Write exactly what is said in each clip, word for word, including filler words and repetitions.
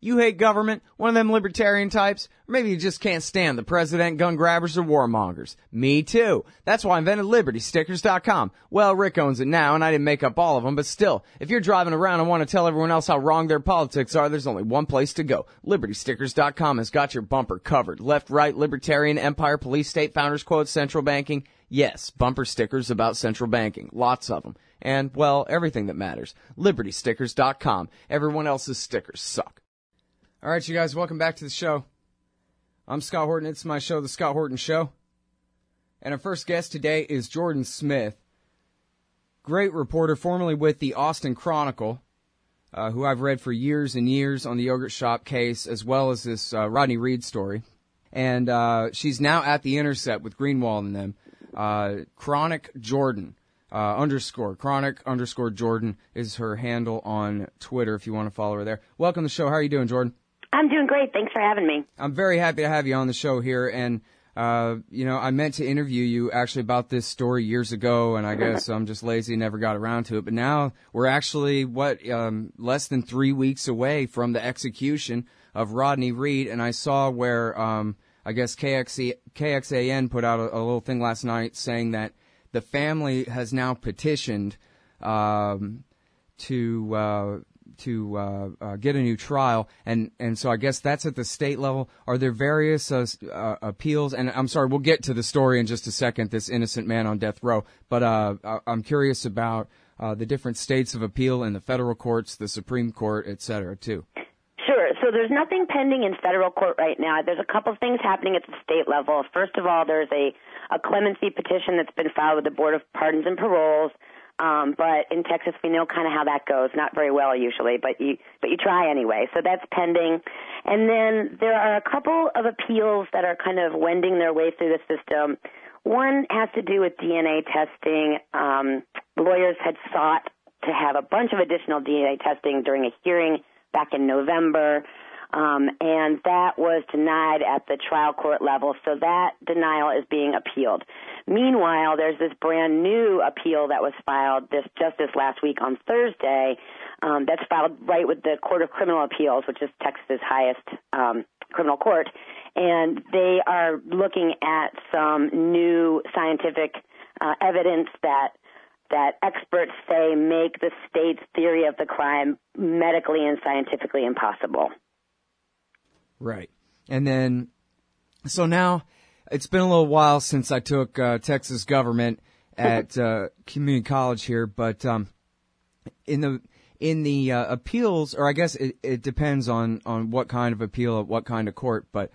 You hate government, one of them libertarian types, or maybe you just can't stand the president, gun grabbers, or warmongers. Me too. That's why I invented Liberty Stickers dot com. Well, Rick owns it now, and I didn't make up all of them, but still, if you're driving around and want to tell everyone else how wrong their politics are, there's only one place to go. Liberty Stickers dot com has got your bumper covered. Left, right, libertarian, empire, police, state, founders, quotes, central banking. Yes, bumper stickers about central banking. Lots of them. And, well, everything that matters. Liberty Stickers dot com. Everyone else's stickers suck. All right, you guys, welcome back to the show. I'm Scott Horton. It's my show, The Scott Horton Show. And our first guest today is Jordan Smith, great reporter, formerly with the Austin Chronicle, uh, who I've read for years and years on the yogurt shop case, as well as this uh, Rodney Reed story. And uh, she's now at The Intercept with Greenwald and them. Uh, Chronic Jordan. Uh, underscore, Chronic underscore Jordan is her handle on Twitter if you want to follow her there. Welcome to the show. How are you doing, Jordan? I'm doing great. Thanks for having me. I'm very happy to have you on the show here. And, uh, you know, I meant to interview you actually about this story years ago, and I guess I'm just lazy and never got around to it. But now we're actually, what, um, less than three weeks away from the execution of Rodney Reed. And I saw where, um, I guess K X A N put out a, a little thing last night saying that the family has now petitioned um, to uh, to uh, uh, get a new trial, and, and so I guess that's at the state level. Are there various uh, uh, appeals? And I'm sorry, we'll get to the story in just a second, this innocent man on death row, but uh, I'm curious about uh, the different states of appeal in the federal courts, the Supreme Court, et cetera, too. Sure. So there's nothing pending in federal court right now. There's a couple things happening at the state level. First of all, there's a, a clemency petition that's been filed with the Board of Pardons and Paroles. Um, but in Texas, we know kind of how that goes. Not very well usually, but you but you try anyway. So that's pending. And then there are a couple of appeals that are kind of wending their way through the system. One has to do with D N A testing. Um, lawyers had sought to have a bunch of additional D N A testing during a hearing back in November, um, and that was denied at the trial court level, so that denial is being appealed. Meanwhile, there's this brand new appeal that was filed this just this last week on Thursday um, that's filed right with the Court of Criminal Appeals, which is Texas's highest um, criminal court, and they are looking at some new scientific uh, evidence that that experts say make the state's theory of the crime medically and scientifically impossible. Right. And then, so now, it's been a little while since I took uh, Texas government at uh, community college here, but um, in the in the uh, appeals, or I guess it, it depends on, on what kind of appeal at what kind of court, but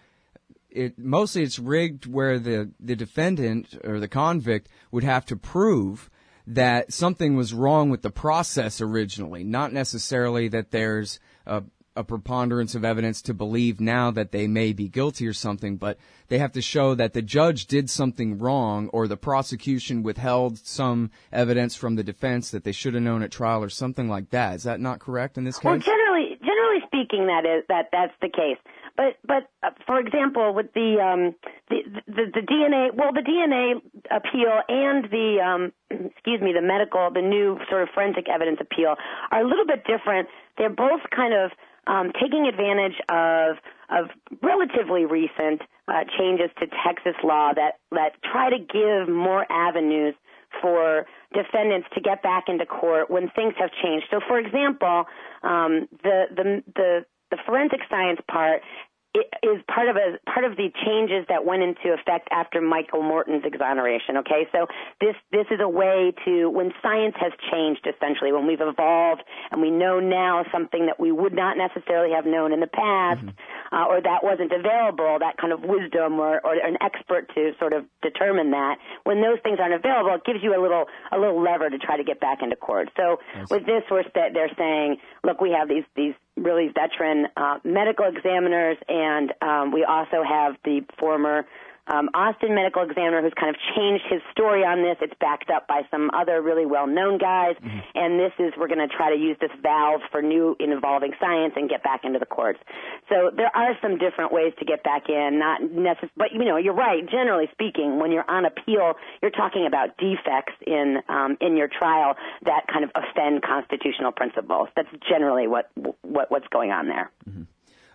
it mostly it's rigged where the, the defendant or the convict would have to prove that something was wrong with the process originally, not necessarily that there's a, a preponderance of evidence to believe now that they may be guilty or something, but they have to show that the judge did something wrong or the prosecution withheld some evidence from the defense that they should have known at trial or something like that. Is that not correct in this case? Well, generally, generally speaking, that is that that's the case. But, but uh, for example, with the, um, the, the the D N A, well, the D N A appeal and the, um, excuse me, the medical, the new sort of forensic evidence appeal are a little bit different. They're both kind of um, taking advantage of of relatively recent uh, changes to Texas law that that try to give more avenues for defendants to get back into court when things have changed. So, for example, um, the the the the forensic science part is part of a part of the changes that went into effect after Michael Morton's exoneration. Okay, so this this is a way to, when science has changed, essentially, when we've evolved and we know now something that we would not necessarily have known in the past, mm-hmm. uh, or that wasn't available, that kind of wisdom or, or an expert to sort of determine that. When those things aren't available, it gives you a little a little lever to try to get back into court. So yes. With this, we're they're saying, look, we have these these. really veteran uh, medical examiners, and um, we also have the former um, Austin medical examiner who's kind of changed his story on this. It's backed up by some other really well-known guys, mm-hmm. and this is, we're going to try to use this valve for new involving science and get back into the courts. So there are some different ways to get back in, not necessarily, but, you know, you're right. Generally speaking, when you're on appeal, you're talking about defects in um, in your trial that kind of offend constitutional principles. That's generally what, what what's going on there. Mm-hmm.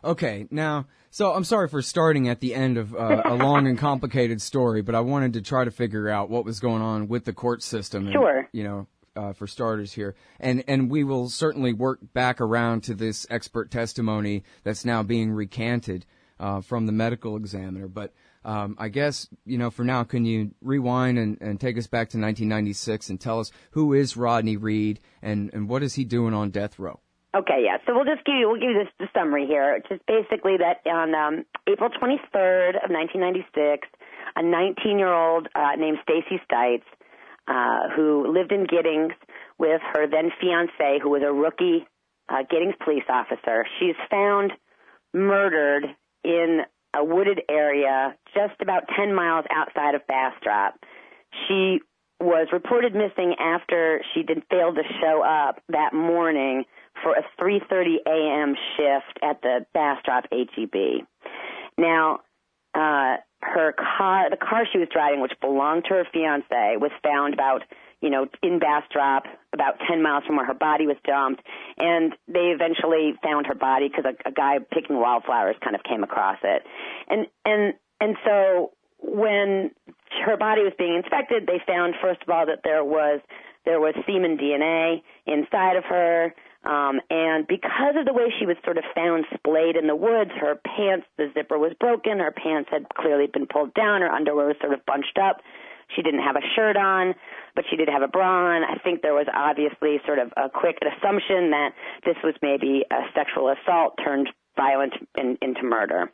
Okay, now, so I'm sorry for starting at the end of uh, a long and complicated story, but I wanted to try to figure out what was going on with the court system. And, Sure. You know, uh, for starters here. And, and we will certainly work back around to this expert testimony that's now being recanted uh, from the medical examiner. But um, I guess, you know, for now, can you rewind and, and take us back to nineteen ninety-six and tell us who is Rodney Reed and, and what is he doing on death row? Okay, yeah. So we'll just give you we'll give you this the summary here. It's just basically that on um, April twenty-third of nineteen ninety-six, a nineteen-year-old uh, named Stacy Stites, uh, who lived in Giddings with her then fiance, who was a rookie uh, Giddings police officer, she's found murdered in a wooded area just about ten miles outside of Bastrop. She was reported missing after she did fail to show up that morning for a three thirty a.m. shift at the Bastrop H E B. Now, uh, her car, the car she was driving, which belonged to her fiance, was found about, you know, in Bastrop, about ten miles from where her body was dumped, and they eventually found her body because a, a guy picking wildflowers kind of came across it. And, and, and so when her body was being inspected, they found, first of all, that there was, there was semen D N A inside of her. Um, and because of the way she was sort of found splayed in the woods, her pants, the zipper was broken, her pants had clearly been pulled down, her underwear was sort of bunched up. She didn't have a shirt on, but she did have a bra on. I think there was obviously sort of a quick assumption that this was maybe a sexual assault turned violent in, into murder.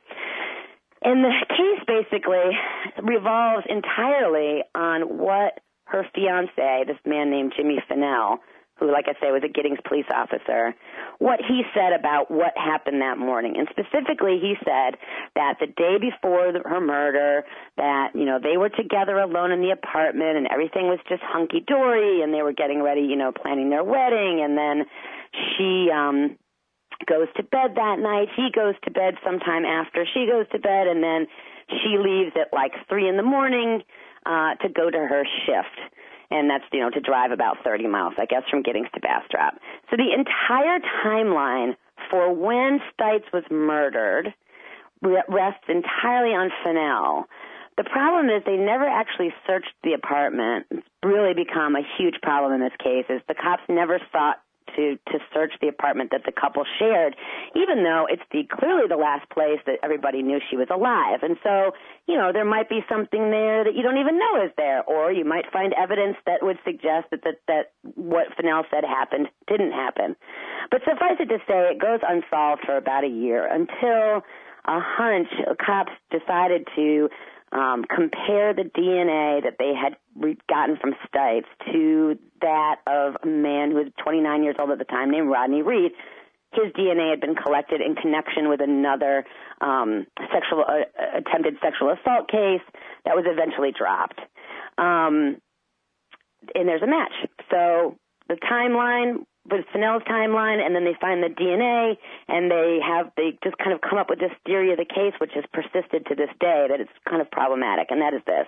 And the case basically revolves entirely on what her fiancé, this man named Jimmy Finnell, who, like I say, was a Giddings police officer, what he said about what happened that morning. And specifically, he said that the day before the, her murder, that, you know, they were together alone in the apartment and everything was just hunky-dory and they were getting ready, you know, planning their wedding. And then she um, goes to bed that night. He goes to bed sometime after she goes to bed. And then she leaves at like three in the morning uh, to go to her shift. And that's, you know, to drive about thirty miles, I guess, from Giddings to Bastrop. So the entire timeline for when Stites was murdered rests entirely on Finnell. The problem is they never actually searched the apartment. It's really become a huge problem in this case, is the cops never sought to, to search the apartment that the couple shared, even though it's the clearly the last place that everybody knew she was alive. And so, you know, there might be something there that you don't even know is there, or you might find evidence that would suggest that, that, that what Finnell said happened didn't happen. But suffice it to say, it goes unsolved for about a year until a hunch, cops decided to Um, compare the D N A that they had re- gotten from Stites to that of a man who was twenty-nine years old at the time named Rodney Reed. His D N A had been collected in connection with another um, sexual uh, attempted sexual assault case that was eventually dropped. Um, and there's a match. So the timeline with Finnell's timeline, and then they find the D N A, and they have they just kind of come up with this theory of the case, which has persisted to this day, that it's kind of problematic, and that is this.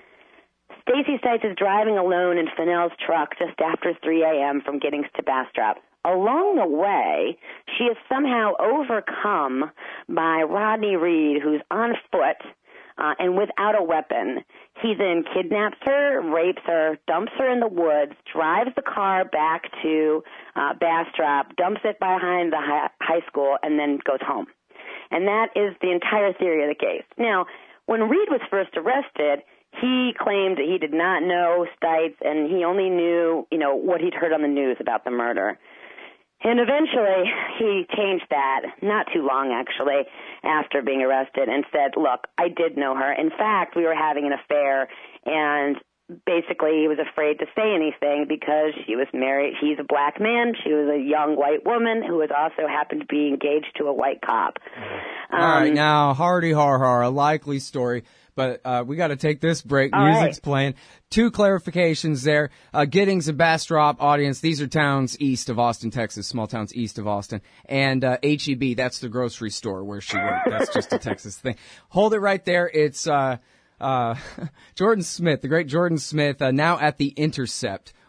Stacy Stites is driving alone in Finnell's truck just after three a.m. from Giddings to Bastrop. Along the way, she is somehow overcome by Rodney Reed, who's on foot, Uh, and without a weapon. He then kidnaps her, rapes her, dumps her in the woods, drives the car back to uh, Bastrop, dumps it behind the high, high school, and then goes home. And that is the entire theory of the case. Now, when Reed was first arrested, he claimed that he did not know Stites, and he only knew, you know, what he'd heard on the news about the murder. And eventually, he changed that, not too long, actually, after being arrested, and said, look, I did know her. In fact, we were having an affair, and basically he was afraid to say anything because she was married. He's a black man. She was a young white woman who was also happened to be engaged to a white cop. Um, All right, now, hardy har har, a likely story. But uh, we got to take this break. All Music's right. playing. Two clarifications there. Uh, Giddings and Bastrop, audience, these are towns east of Austin, Texas, small towns east of Austin. And uh, H E B, that's the grocery store where she worked. That's just a Texas thing. Hold it right there. It's uh, uh, Jordan Smith, the great Jordan Smith, uh, now at The Intercept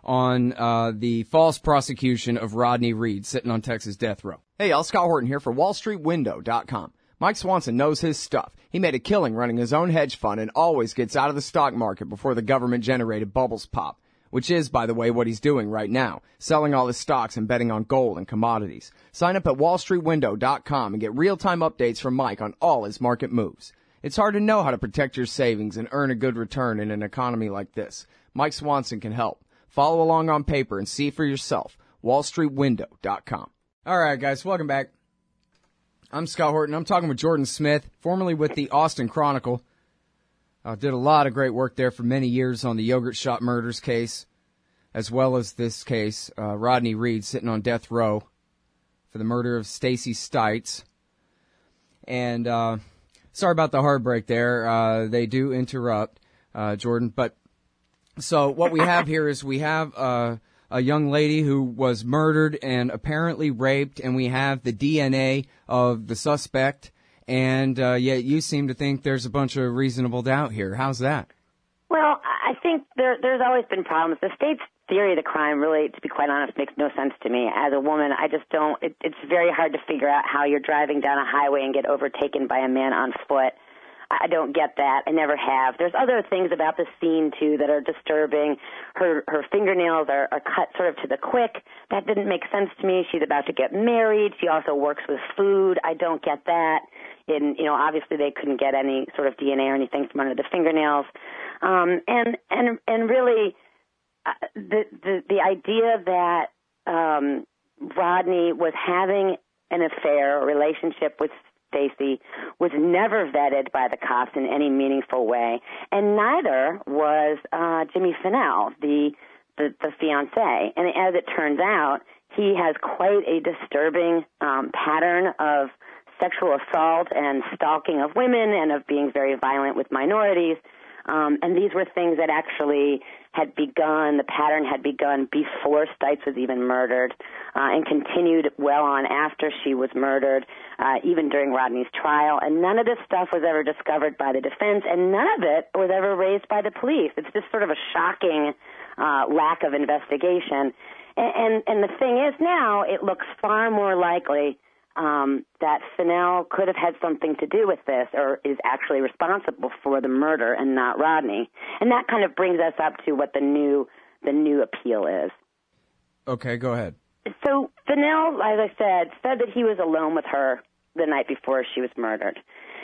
on uh, the false prosecution of Rodney Reed sitting on Texas death row. Hey, y'all, Scott Horton here for Wall Street Window dot com. Mike Swanson knows his stuff. He made a killing running his own hedge fund and always gets out of the stock market before the government-generated bubbles pop, which is, by the way, what he's doing right now, selling all his stocks and betting on gold and commodities. Sign up at Wall Street Window dot com and get real-time updates from Mike on all his market moves. It's hard to know how to protect your savings and earn a good return in an economy like this. Mike Swanson can help. Follow along on paper and see for yourself. Wall Street Window dot com. All right, guys, welcome back. I'm Scott Horton. I'm talking with Jordan Smith, formerly with the Austin Chronicle. Uh, did a lot of great work there for many years on the yogurt shop murders case, as well as this case, uh, Rodney Reed sitting on death row for the murder of Stacey Stites. And uh, sorry about the heartbreak there. Uh, they do interrupt, uh, Jordan, but so what we have here is we have uh, a young lady who was murdered and apparently raped, and we have the D N A of the suspect, and uh, yet you seem to think there's a bunch of reasonable doubt here. How's that? Well, I think there, there's always been problems. The state's theory of the crime really, to be quite honest, makes no sense to me. As a woman, I just don't, it, it's very hard to figure out how you're driving down a highway and get overtaken by a man on foot. I don't get that. I never have. There's other things about the scene, too, that are disturbing. Her her fingernails are, are cut sort of to the quick. That didn't make sense to me. She's about to get married. She also works with food. I don't get that. And, you know, obviously they couldn't get any sort of D N A or anything from under the fingernails. Um, and, and, and really, uh, the, the, the idea that um, Rodney was having an affair or relationship with Stacey was never vetted by the cops in any meaningful way, and neither was uh, Jimmy Finnell, the, the the fiancé. And as it turns out, he has quite a disturbing um, pattern of sexual assault and stalking of women and of being very violent with minorities. Um, and these were things that actually had begun, the pattern had begun before Stites was even murdered, uh, and continued well on after she was murdered, uh, even during Rodney's trial. And none of this stuff was ever discovered by the defense, and none of it was ever raised by the police. It's just sort of a shocking uh, lack of investigation. And, and, and the thing is now, it looks far more likely Um, that Finnell could have had something to do with this or is actually responsible for the murder and not Rodney. And that kind of brings us up to what the new the new appeal is. Okay, go ahead. So Finnell, as I said, said that he was alone with her the night before she was murdered.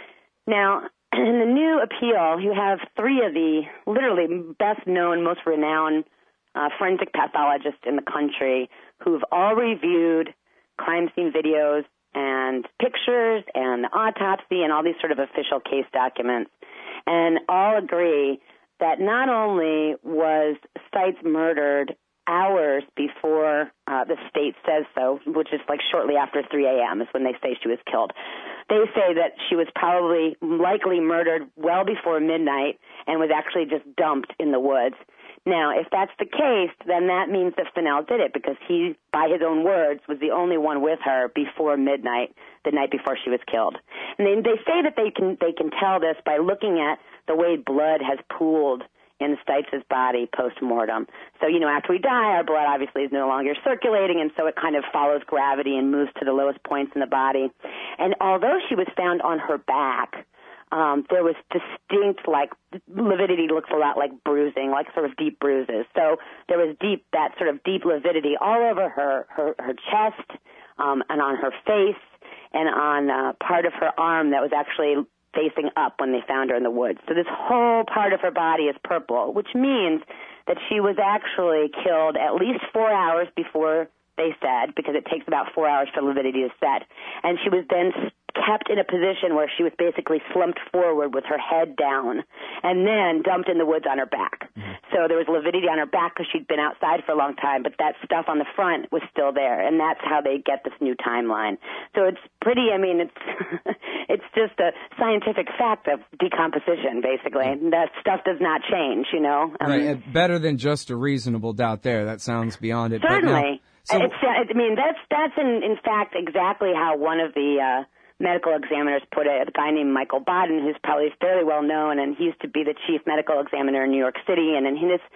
Now, in the new appeal, you have three of the literally best-known, most renowned uh, forensic pathologists in the country who've all reviewed crime scene videos and pictures and the autopsy and all these sort of official case documents, and all agree that not only was Stites murdered hours before uh, the state says so, which is like shortly after three a.m. is when they say she was killed. They say that she was probably likely murdered well before midnight and was actually just dumped in the woods. Now, if that's the case, then that means that Finnell did it because he, by his own words, was the only one with her before midnight, the night before she was killed. And they, they say that they can they can tell this by looking at the way blood has pooled in Stites' body post-mortem. So, you know, after we die, our blood obviously is no longer circulating, and so it kind of follows gravity and moves to the lowest points in the body. And although she was found on her back, Um, there was distinct, like, lividity looks a lot like bruising, like sort of deep bruises. So there was deep, that sort of deep lividity all over her, her, her chest, um, and on her face, and on uh, part of her arm that was actually facing up when they found her in the woods. So this whole part of her body is purple, which means that she was actually killed at least four hours before they said, because it takes about four hours for lividity to set. And she was then kept in a position where she was basically slumped forward with her head down and then dumped in the woods on her back. Mm-hmm. So there was lividity on her back because she'd been outside for a long time, but that stuff on the front was still there, and that's how they get this new timeline. So it's pretty, I mean, it's it's just a scientific fact of decomposition, basically. Mm-hmm. That stuff does not change, you know. Um, right, better than just a reasonable doubt there. That sounds beyond it. Certainly. But no, so, it's, I mean, that's, that's in, in fact exactly how one of the uh, medical examiners put it, a guy named Michael Baden, who's probably fairly well known, and he used to be the chief medical examiner in New York City, and in his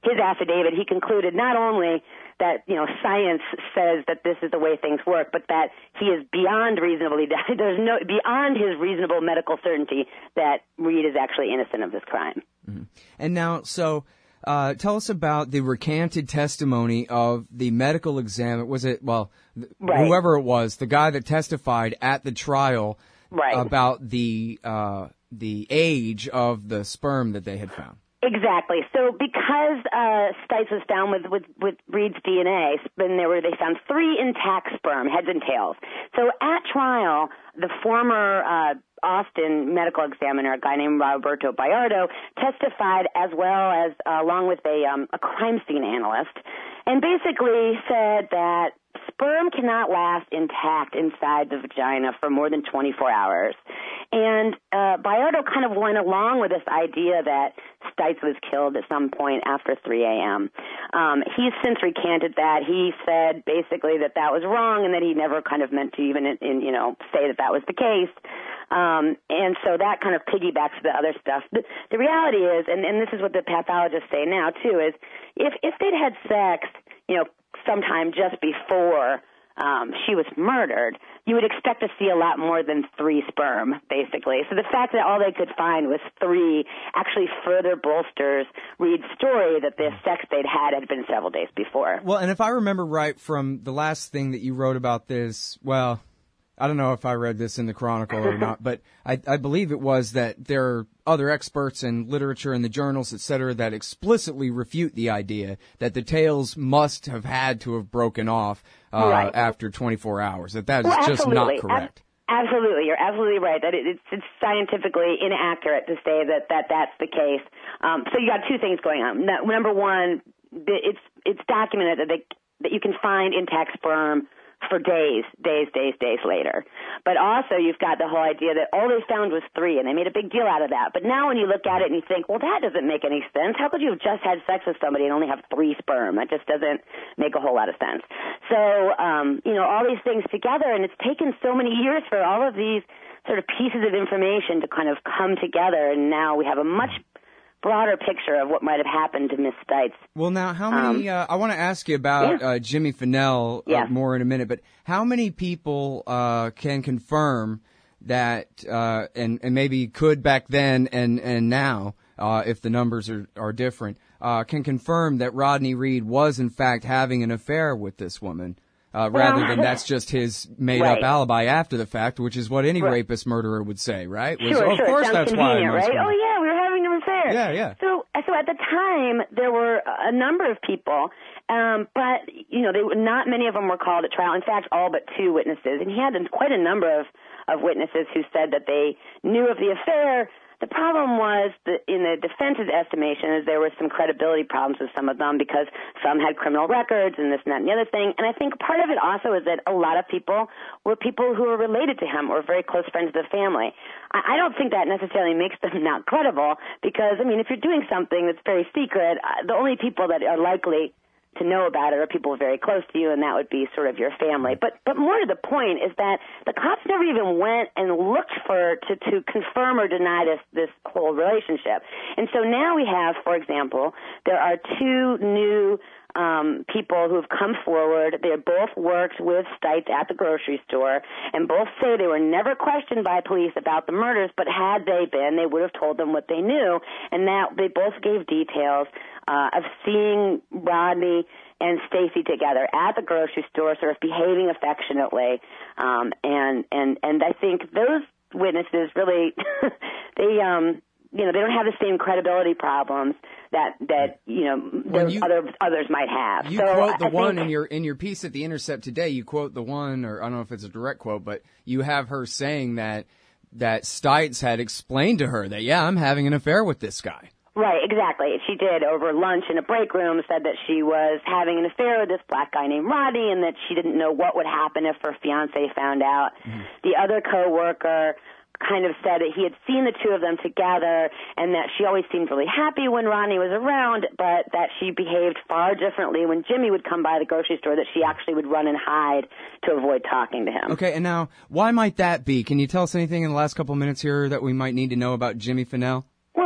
his affidavit, he concluded not only that, you know, science says that this is the way things work, but that he is beyond reasonably, there's no, beyond his reasonable medical certainty that Reed is actually innocent of this crime. Mm-hmm. And now, so, uh, tell us about the recanted testimony of the medical examiner. Was it, well, right. whoever it was, the guy that testified at the trial right. about the, uh, the age of the sperm that they had found. Exactly. So because uh, Stites was found with, with, with Reed's D N A, and there were, they found three intact sperm, heads and tails. So at trial, the former uh, Austin medical examiner, a guy named Roberto Bayardo, testified as well as uh, along with a, um, a crime scene analyst, and basically said that sperm cannot last intact inside the vagina for more than twenty-four hours. And uh, Bayardo kind of went along with this idea that Stites was killed at some point after three a.m. Um, he's since recanted that. He said basically that that was wrong and that he never kind of meant to even, in, you know, say that that was the case. Um, and so that kind of piggybacks to the other stuff. The, the reality is, and, and this is what the pathologists say now too, is if, if they'd had sex, you know, sometime just before um, she was murdered, you would expect to see a lot more than three sperm, basically. So the fact that all they could find was three actually further bolsters Reed's story that the sex they'd had had been several days before. Well, and if I remember right from the last thing that you wrote about this, well, I don't know if I read this in the Chronicle or not, but I, I believe it was that there are other experts in literature and the journals, et cetera, that explicitly refute the idea that the tails must have had to have broken off uh, right. after twenty-four hours, that that is well, just not correct. Ab- absolutely. You're absolutely right. That it, it's, it's scientifically inaccurate to say that, that that's the case. Um, so you got two things going on. No, number one, it's, it's documented that, they, that you can find intact sperm for days, days, days, days later. But also you've got the whole idea that all they found was three, and they made a big deal out of that. But now when you look at it and you think, well, that doesn't make any sense. How could you have just had sex with somebody and only have three sperm? That just doesn't make a whole lot of sense. So, um, you know, all these things together, and it's taken so many years for all of these sort of pieces of information to kind of come together, and now we have a much broader picture of what might have happened to Miss Stites. Well, now, how many, um, uh, I want to ask you about yeah. uh, Jimmy Finnell yeah. uh, more in a minute, but how many people uh, can confirm that, uh, and, and maybe could back then and, and now, uh, if the numbers are, are different, uh, can confirm that Rodney Reed was in fact having an affair with this woman? Uh, well, rather than that's just his made-up right. alibi after the fact, which is what any right. rapist murderer would say, right? Was, sure, oh, of sure. course, Sounds that's why. Convenient, right? Oh, yeah, we were having an affair. Yeah, yeah. So, so at the time, there were a number of people, um, but you know, they, not many of them were called at trial. In fact, all but two witnesses, and he had quite a number of of witnesses who said that they knew of the affair. The problem was that in the defense's estimation is there were some credibility problems with some of them because some had criminal records and this and that and the other thing. And I think part of it also is that a lot of people were people who were related to him or very close friends of the family. I, I don't think that necessarily makes them not credible because, I mean, if you're doing something that's very secret, uh, the only people that are likely to know about it are people very close to you, and that would be sort of your family. But but more to the point is that the cops never even went and looked for to, to confirm or deny this this whole relationship. And so now we have, for example, there are two new um, people who have come forward. They both worked with Stites at the grocery store, and both say they were never questioned by police about the murders, but had they been, they would have told them what they knew, and that they both gave details uh, of seeing Rodney and Stacy together at the grocery store, sort of behaving affectionately, um, and and and I think those witnesses really they um you know they don't have the same credibility problems that that you know those you, other others might have. You so quote the I one think, in your in your piece at The Intercept today. You quote the one, or I don't know if it's a direct quote, but you have her saying that that Stites had explained to her that yeah, I'm having an affair with this guy. Right, exactly. She did over lunch in a break room, said that she was having an affair with this black guy named Rodney and that she didn't know what would happen if her fiancé found out. Mm-hmm. The other coworker kind of said that he had seen the two of them together and that she always seemed really happy when Rodney was around, but that she behaved far differently when Jimmy would come by the grocery store, that she actually would run and hide to avoid talking to him. Okay, and now, why might that be? Can you tell us anything in the last couple of minutes here that we might need to know about Jimmy Finnell? Well, Jimmy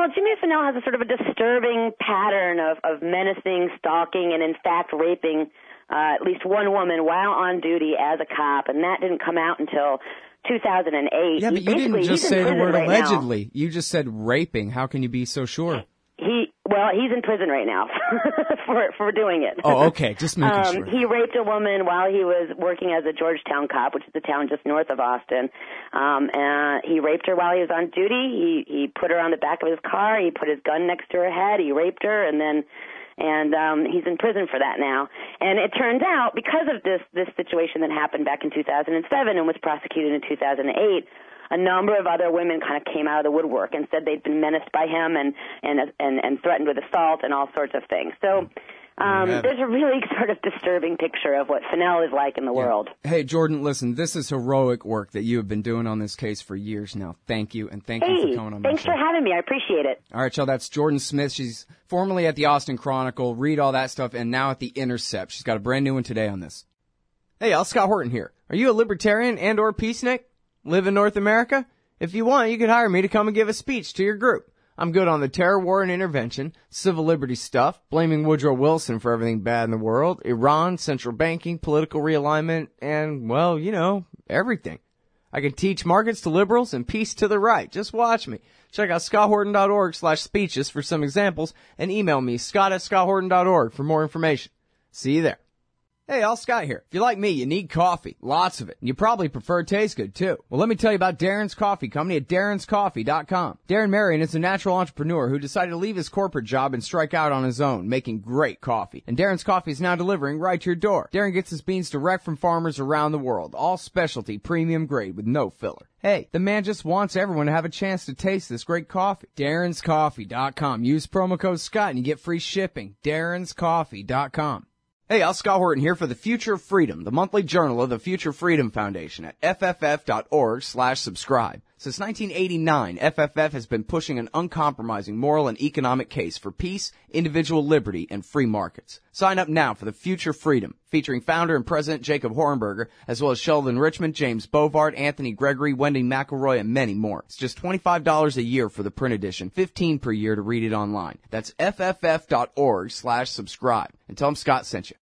Fennell has a sort of a disturbing pattern of, of menacing, stalking, and in fact raping uh, at least one woman while on duty as a cop, and that didn't come out until two thousand eight. Yeah, but he you didn't just say the word right allegedly. Now. You just said raping. How can you be so sure? He well, he's in prison right now for for doing it. Oh, okay, just making um, sure. He raped a woman while he was working as a Georgetown cop, which is a town just north of Austin. Um, and he raped her while he was on duty. He he put her on the back of his car. He put his gun next to her head. He raped her, and then. And um, he's in prison for that now. And it turns out, because of this this situation that happened back in two thousand seven and was prosecuted in two thousand eight, a number of other women kind of came out of the woodwork and said they'd been menaced by him and and and, and threatened with assault and all sorts of things. So um, there's a really sort of disturbing picture of what Fennell is like in the yeah. world. Hey, Jordan, listen, this is heroic work that you have been doing on this case for years now. Thank you, and thank hey, you for coming on my show. Thanks for having me. I appreciate it. All right, y'all, that's Jordan Smith. She's formerly at the Austin Chronicle, read all that stuff, and now at the Intercept. She's got a brand new one today on this. Hey, y'all, Scott Horton here. Are you a libertarian and or peacenik? Live in North America? If you want, you could hire me to come and give a speech to your group. I'm good on the terror war and intervention, civil liberties stuff, blaming Woodrow Wilson for everything bad in the world, Iran, central banking, political realignment, and, well, you know, everything. I can teach markets to liberals and peace to the right. Just watch me. Check out scotthorton.org slash speeches for some examples and email me, scott at scotthorton.org for more information. See you there. Hey, all Scott here. If you're like me, you need coffee. Lots of it. And you probably prefer it tastes good, too. Well, let me tell you about Darren's Coffee Company at darrens coffee dot com. Darren Marion is a natural entrepreneur who decided to leave his corporate job and strike out on his own, making great coffee. And Darren's Coffee is now delivering right to your door. Darren gets his beans direct from farmers around the world. All specialty, premium grade with no filler. Hey, the man just wants everyone to have a chance to taste this great coffee. darrens coffee dot com. Use promo code Scott and you get free shipping. darrens coffee dot com. Hey, I'm Scott Horton here for the Future of Freedom, the monthly journal of the Future Freedom Foundation at f f f dot org slash subscribe. Since nineteen eighty-nine, F F F has been pushing an uncompromising moral and economic case for peace, individual liberty, and free markets. Sign up now for the Future Freedom, featuring founder and president Jacob Hornberger, as well as Sheldon Richmond, James Bovard, Anthony Gregory, Wendy McElroy, and many more. It's just twenty-five dollars a year for the print edition, fifteen dollars per year to read it online. That's f f f dot org slash subscribe. And tell them Scott sent you.